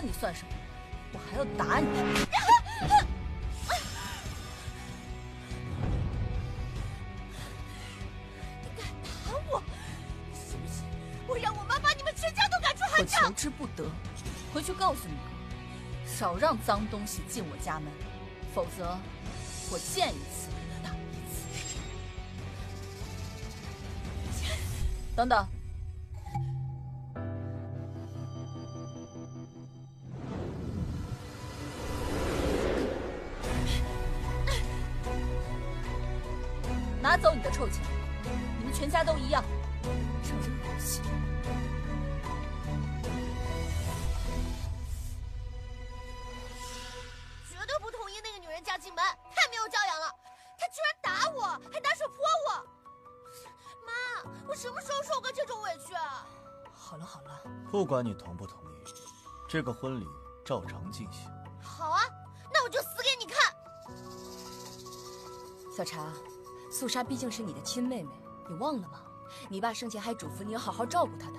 你算什么？我还要打你！ 你敢打我？信不信我让我妈把你们全家都赶出汉我求之不得，回去告诉你哥，少让脏东西进我家门，否则我见一次打一次。等等。拿走你的臭钱，你们全家都一样，让人恶心。 绝对不同意那个女人嫁进门，太没有教养了！她居然打我，还拿手泼我！妈，我什么时候受过这种委屈啊？ 好了好了， 不管你同不同意，这个婚礼照常进行。 好啊，那我就死给你看！ 小茶，素莎毕竟是你的亲妹妹，你忘了吗？你爸生前还嘱咐你要好好照顾她的。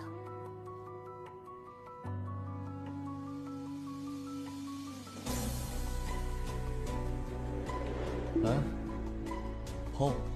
来，抱我。